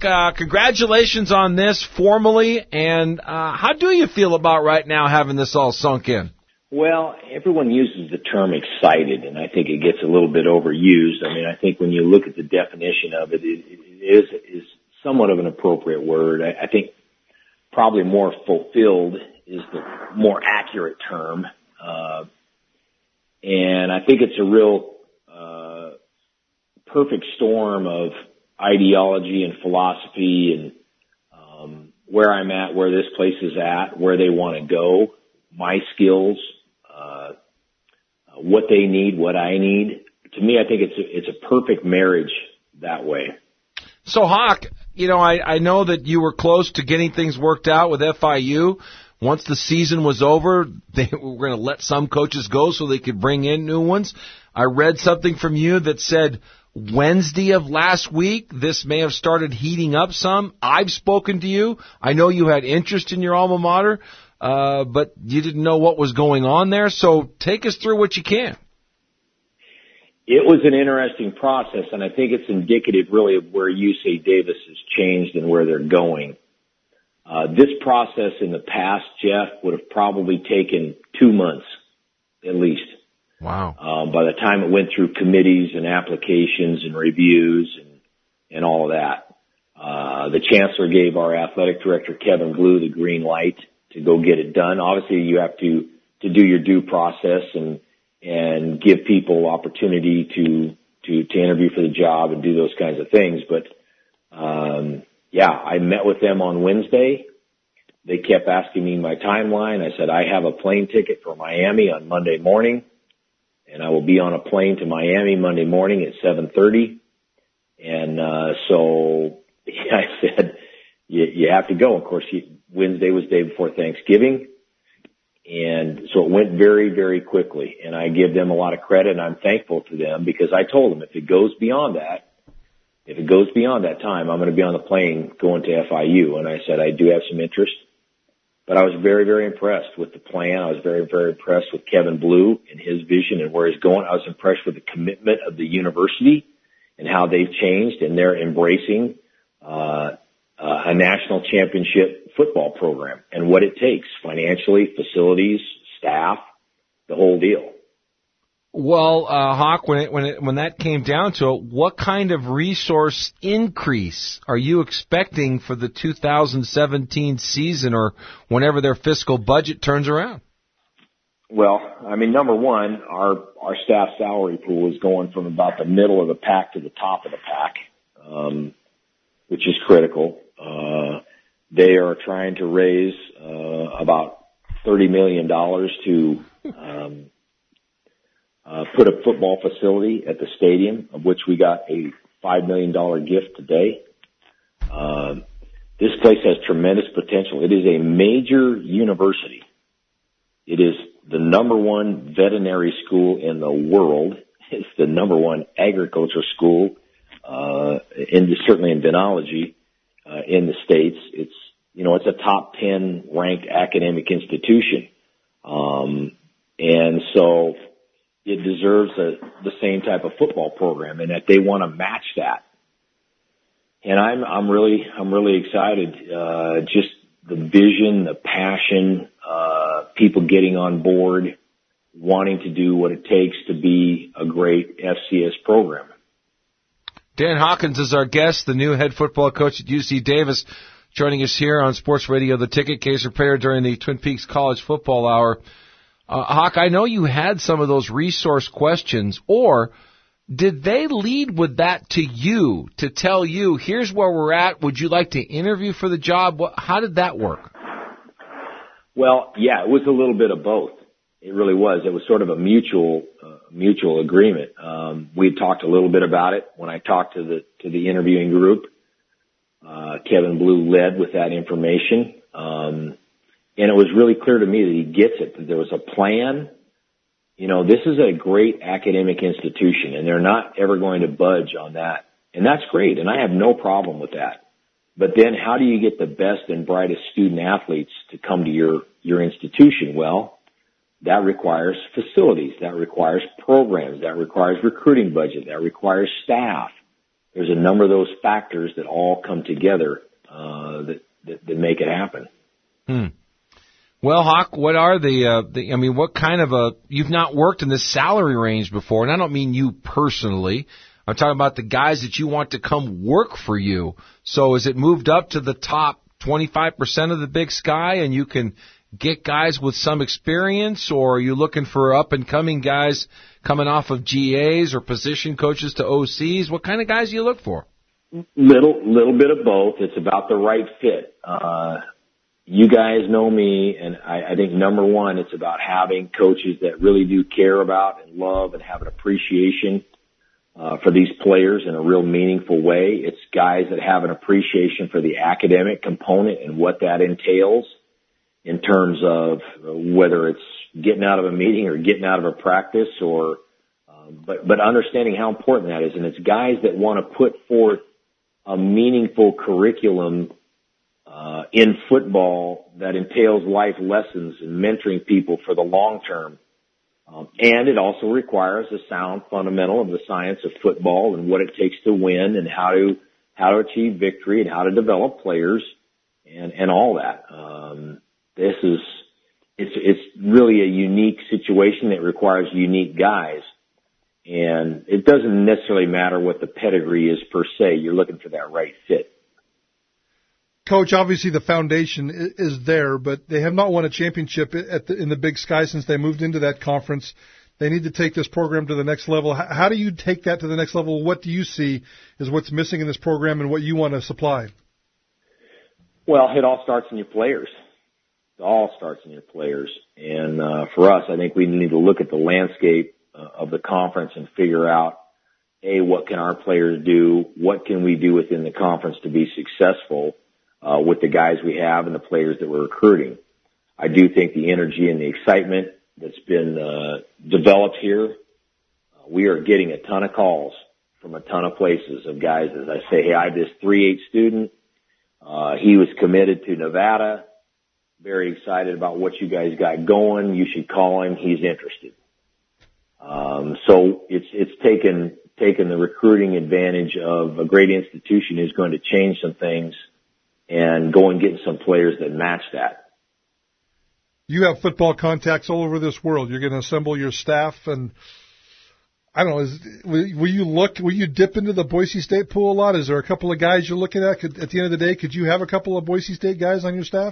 congratulations on this formally, and how do you feel about right now having this all sunk in? Well, everyone uses the term excited, and I think it gets a little bit overused. I mean, I think when you look at the definition of it, it is somewhat of an appropriate word. I think probably more fulfilled is the more accurate term. And I think it's a real perfect storm of ideology and philosophy and where I'm at, where this place is at, where they want to go, my skills, what they need, what I need. To me, I think it's a perfect marriage that way. So, Hawk, I know that you were close to getting things worked out with FIU. Once the season was over, they were going to let some coaches go so they could bring in new ones. I read something from you that said Wednesday of last week, this may have started heating up some. I've spoken to you. I know you had interest in your alma mater, but you didn't know what was going on there. So take us through what you can. It was an interesting process, and I think it's indicative really of where UC Davis has changed and where they're going. This process in the past, Jeff, would have probably taken 2 months at least. Wow. By the time it went through committees and applications and reviews and all of that. The chancellor gave our athletic director, Kevin Blue, the green light to go get it done. Obviously, you have to do your due process and give people opportunity to interview for the job and do those kinds of things. But, I met with them on Wednesday. They kept asking me my timeline. I said, I have a plane ticket for Miami on Monday morning, and I will be on a plane to Miami Monday morning at 7:30. And, so I said, you have to go. Of course, Wednesday was the day before Thanksgiving. And so it went very, very quickly. And I give them a lot of credit, and I'm thankful to them because I told them if it goes beyond that time, I'm going to be on the plane going to FIU. And I said, I do have some interest. But I was very, very impressed with the plan. I was very, very impressed with Kevin Blue and his vision and where he's going. I was impressed with the commitment of the university and how they've changed, and they're embracing a national championship football program and what it takes financially, facilities, staff, the whole deal. Well, Hawk, when that came down to it, what kind of resource increase are you expecting for the 2017 season or whenever their fiscal budget turns around? Well, I mean, number one, our staff salary pool is going from about the middle of the pack to the top of the pack, which is critical. They are trying to raise about $30 million to put a football facility at the stadium, of which we got a $5 million gift today. This place has tremendous potential. It is a major university. It is the number one veterinary school in the world. It's the number one agriculture school, certainly in venology, in the States. It's a top 10 ranked academic institution. And so it deserves the same type of football program, and that they want to match that. And I'm really excited. Just the vision, the passion, people getting on board, wanting to do what it takes to be a great FCS program. Dan Hawkins is our guest, the new head football coach at UC Davis, joining us here on Sports Radio The Ticket. Case prepared during the Twin Peaks College Football Hour. Hawk, I know you had some of those resource questions, or did they lead with that to you to tell you, here's where we're at, would you like to interview for the job? How did that work? Well, yeah, it was a little bit of both. It really was. It was sort of a mutual agreement. We had talked a little bit about it when I talked to the interviewing group. Kevin Blue led with that information. And it was really clear to me that he gets it, that there was a plan. This is a great academic institution, and they're not ever going to budge on that. And that's great, and I have no problem with that. But then how do you get the best and brightest student athletes to come to your institution? Well, that requires facilities. That requires programs. That requires recruiting budget. That requires staff. there's a number of those factors that all come together, that make it happen. Well, Hawk, what are what kind of you've not worked in this salary range before, and I don't mean you personally. I'm talking about the guys that you want to come work for you. So is it moved up to the top 25% of the Big Sky and you can get guys with some experience, or are you looking for up-and-coming guys coming off of GAs or position coaches to OCs? What kind of guys do you look for? Little bit of both. It's about the right fit. You guys know me, and I think number one, it's about having coaches that really do care about and love and have an appreciation for these players in a real meaningful way. It's guys that have an appreciation for the academic component and what that entails in terms of whether it's getting out of a meeting or getting out of a practice, or but understanding how important that is. And it's guys that want to put forth a meaningful curriculum in football that entails life lessons and mentoring people for the long term. And it also requires a sound fundamental of the science of football and what it takes to win and how to achieve victory and how to develop players and all that. It's really a unique situation that requires unique guys. And it doesn't necessarily matter what the pedigree is per se. You're looking for that right fit. Coach, obviously the foundation is there, but they have not won a championship in the Big Sky since they moved into that conference. They need to take this program to the next level. How do you take that to the next level? What do you see is what's missing in this program and what you want to supply? Well, it all starts in your players. It all starts in your players. And for us, I think we need to look at the landscape of the conference and figure out, A, what can our players do? What can we do within the conference to be successful with the guys we have and the players that we're recruiting? I do think the energy and the excitement that's been developed here, we are getting a ton of calls from a ton of places of guys, as I say, hey, I have this 3.8 student. He was committed to Nevada. Very excited about what you guys got going. You should call him. He's interested. So it's taken the recruiting advantage of a great institution who's going to change some things and go and get some players that match that. You have football contacts all over this world. You're going to assemble your staff, and I don't know, will you dip into the Boise State pool a lot? Is there a couple of guys you're looking at? At the end of the day, could you have a couple of Boise State guys on your staff?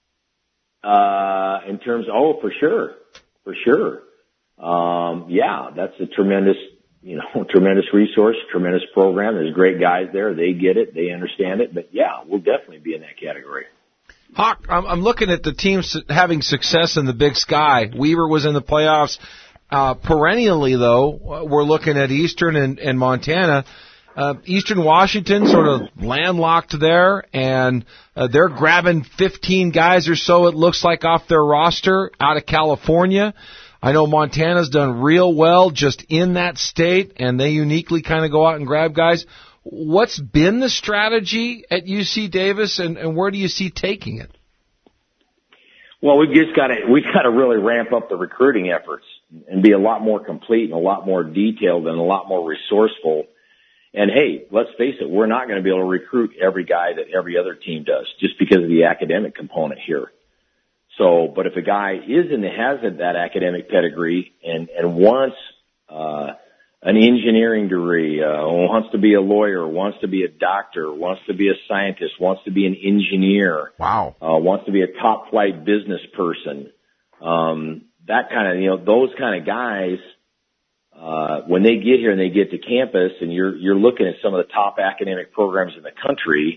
In terms, for sure. Yeah, that's a tremendous resource, tremendous program. There's great guys there. They get it. They understand it. But yeah, we'll definitely be in that category. Hawk, I'm looking at the teams having success in the Big Sky. Weaver was in the playoffs. Perennially, though, we're looking at Eastern and Montana. Eastern Washington sort of landlocked there, and they're grabbing 15 guys or so, it looks like, off their roster out of California. I know Montana's done real well just in that state, and they uniquely kind of go out and grab guys. What's been the strategy at UC Davis, and where do you see taking it? Well, we've got to really ramp up the recruiting efforts and be a lot more complete and a lot more detailed and a lot more resourceful. And hey, let's face it, we're not going to be able to recruit every guy that every other team does just because of the academic component here. So, but if a guy has that academic pedigree and wants an engineering degree, wants to be a lawyer, wants to be a doctor, wants to be a scientist, wants to be an engineer, wants to be a top flight business person, that kind of, those kind of guys, when they get here and they get to campus and you're looking at some of the top academic programs in the country,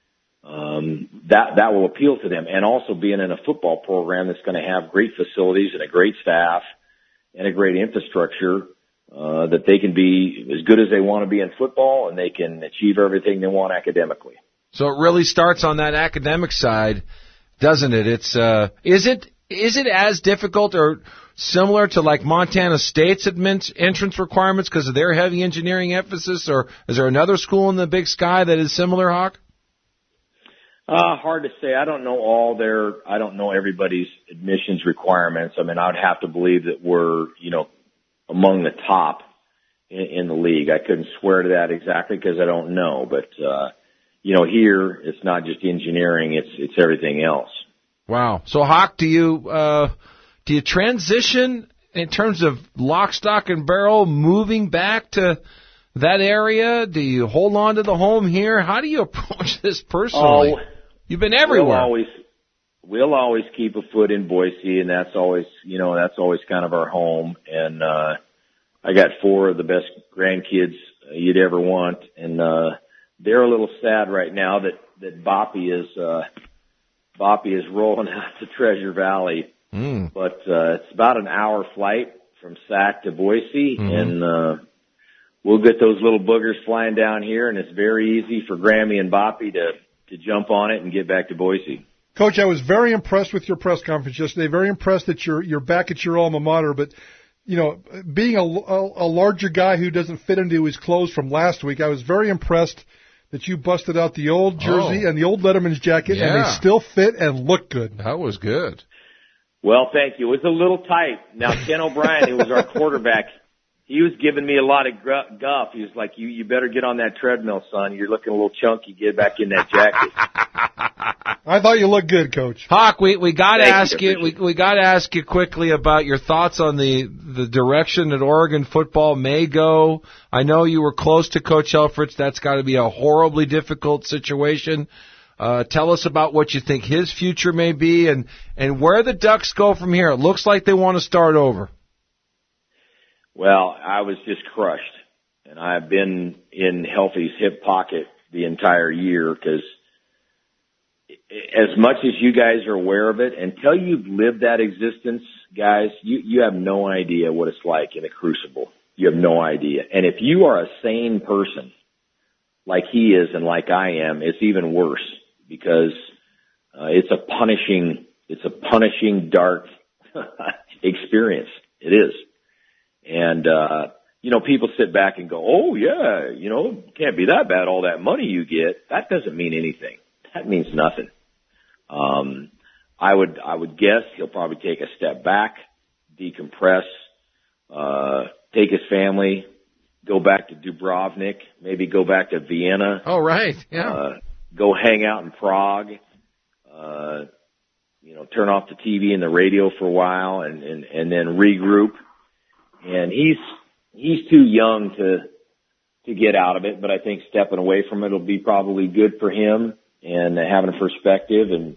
that will appeal to them. And also being in a football program that's going to have great facilities and a great staff and a great infrastructure, that they can be as good as they want to be in football and they can achieve everything they want academically. So it really starts on that academic side, doesn't it? It's, is it as difficult or similar to like Montana State's entrance requirements because of their heavy engineering emphasis, or is there another school in the Big Sky that is similar, Hawk? Hard to say. I don't know everybody's admissions requirements. I mean, I would have to believe that we're, among the top in the league. I couldn't swear to that exactly because I don't know, but, here it's not just engineering, it's everything else. Wow. So, Hawk, do you transition in terms of lock, stock, and barrel, moving back to that area? Do you hold on to the home here? How do you approach this personally? You've been everywhere. We'll always keep a foot in Boise, and that's always kind of our home. And I got 4 of the best grandkids you'd ever want, and they're a little sad right now that Boppy is rolling out to Treasure Valley. But it's about an hour flight from Sac to Boise, and we'll get those little boogers flying down here, and it's very easy for Grammy and Boppy to jump on it and get back to Boise. Coach, I was very impressed with your press conference yesterday. Very impressed that you're back at your alma mater. But being a larger guy who doesn't fit into his clothes from last week, I was very impressed that you busted out the old jersey and the old Letterman's jacket, and they still fit and look good. That was good. Well, thank you. It was a little tight. Now, Ken O'Brien, who was our quarterback, he was giving me a lot of guff. He was like, you better get on that treadmill, son. You're looking a little chunky. Get back in that jacket. I thought you looked good, Coach. Hawk, we got to ask you. We got to ask you quickly about your thoughts on the direction that Oregon football may go. I know you were close to Coach Helfrich. That's got to be a horribly difficult situation. Tell us about what you think his future may be and where the Ducks go from here. It looks like they want to start over. Well, I was just crushed, and I've been in Helfie's hip pocket the entire year because as much as you guys are aware of it, until you've lived that existence, guys, you have no idea what it's like in a crucible. You have no idea. And if you are a sane person like he is and like I am, it's even worse because it's a punishing dark experience. It is. And, people sit back and go, oh yeah, it can't be that bad, all that money you get. That doesn't mean anything. That means nothing. I would guess he'll probably take a step back, decompress, take his family, go back to Dubrovnik, maybe go back to Vienna. Oh, right. Yeah. Go hang out in Prague, turn off the TV and the radio for a while and then regroup. And he's too young to get out of it, but I think stepping away from it will be probably good for him and having a perspective. And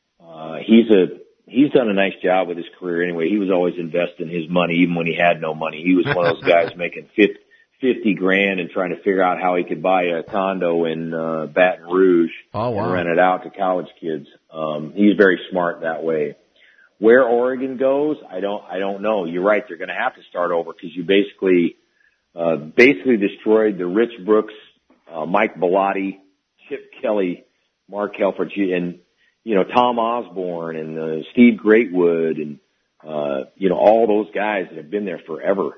he's done a nice job with his career anyway. He was always investing his money even when he had no money. He was one of those guys making $50,000 and trying to figure out how he could buy a condo in Baton Rouge and rent it out to college kids. He's very smart that way. Where Oregon goes, I don't know. You're right. They're going to have to start over because you basically destroyed the Rich Brooks, Mike Bellotti, Chip Kelly, Mark Helfrich, and, Tom Osborne and Steve Greatwood and, all those guys that have been there forever.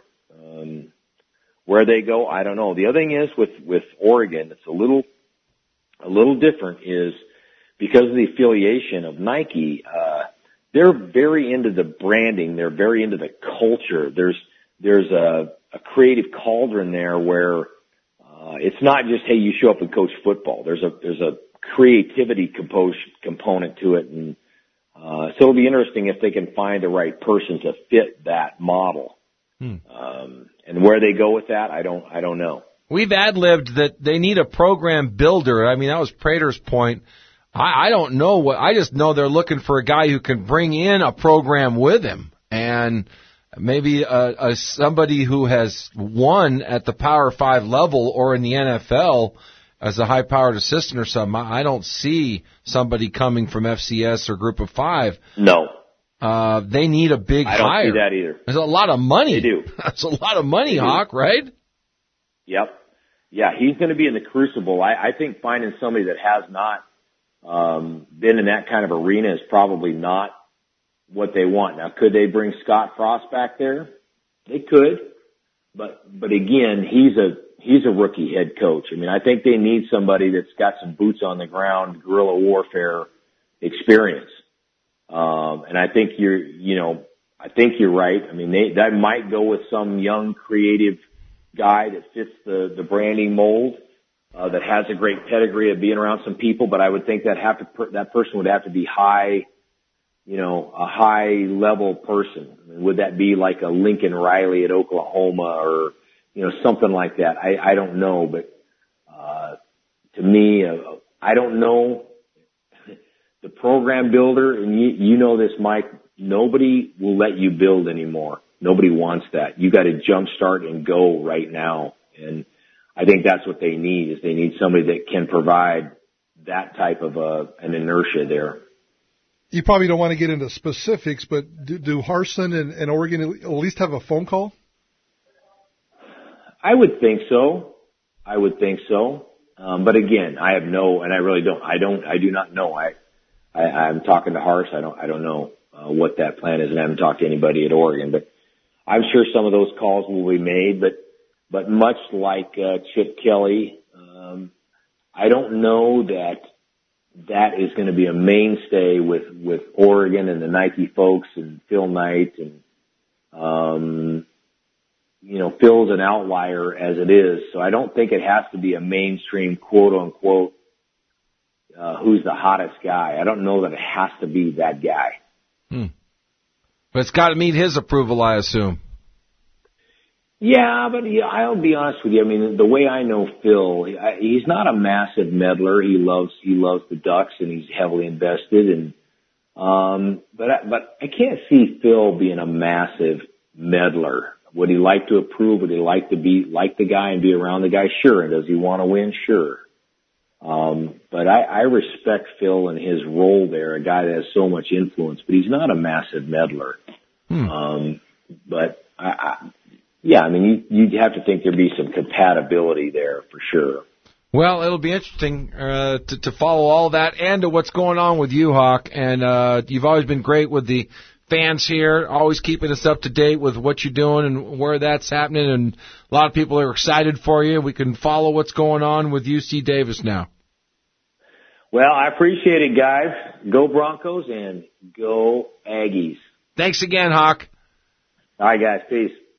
Where they go, I don't know. The other thing is with Oregon, it's a little different is because of the affiliation of Nike, they're very into the branding. They're very into the culture. There's a creative cauldron there where, it's not just, hey, you show up and coach football. There's a creativity component to it. And, so it'll be interesting if they can find the right person to fit that model. And where they go with that, I don't know. We've ad-libbed that they need a program builder. I mean, that was Prater's point. I don't know I just know they're looking for a guy who can bring in a program with him and maybe somebody who has won at the Power 5 level or in the NFL as a high-powered assistant or something. I don't see somebody coming from FCS or Group of 5. No. They need a big hire. I don't see that either. There's a lot of money. They do. That's a lot of money, Hawk, right? Yep. Yeah, he's going to be in the crucible. I think finding somebody that has not been in that kind of arena is probably not what they want. Now, could they bring Scott Frost back there? They could, but again, he's a rookie head coach. I mean, I think they need somebody that's got some boots on the ground, guerrilla warfare experience. And I think you're right. I mean, that might go with some young, creative guy that fits the branding mold, that has a great pedigree of being around some people, but I would think that person would have to be high, a high level person. I mean, would that be like a Lincoln Riley at Oklahoma or, something like that? I don't know, but, to me, I don't know the program builder, and you know this, Mike, nobody will let you build anymore. Nobody wants that. You got to jumpstart and go right now. And I think that's what they need, is they need somebody that can provide that type of an inertia there. You probably don't want to get into specifics, but do Harsin and Oregon at least have a phone call? I would think so. But again, I have and I really don't. I do not know. I'm talking to Hars. I don't know what that plan is, and I haven't talked to anybody at Oregon. But I'm sure some of those calls will be made. But much like Chip Kelly, I don't know that is going to be a mainstay with Oregon and the Nike folks and Phil Knight and Phil's an outlier as it is, so I don't think it has to be a mainstream quote unquote who's the hottest guy. I don't know that it has to be that guy. But it's got to meet his approval, I assume. Yeah, but I'll be honest with you. I mean, the way I know Phil, he's not a massive meddler. He loves the Ducks, and he's heavily invested. And but I can't see Phil being a massive meddler. Would he like to approve? Would he like to be like the guy and be around the guy? Sure. And does he want to win? Sure. But I respect Phil and his role there, a guy that has so much influence, but he's not a massive meddler. But I mean, you'd have to think there'd be some compatibility there for sure. Well, it'll be interesting to follow all that and to what's going on with you, Hawk. And you've always been great with the fans here, always keeping us up to date with what you're doing and where that's happening. And a lot of people are excited for you. We can follow what's going on with UC Davis now. Well, I appreciate it, guys. Go Broncos and go Aggies. Thanks again, Hawk. All right, guys. Peace.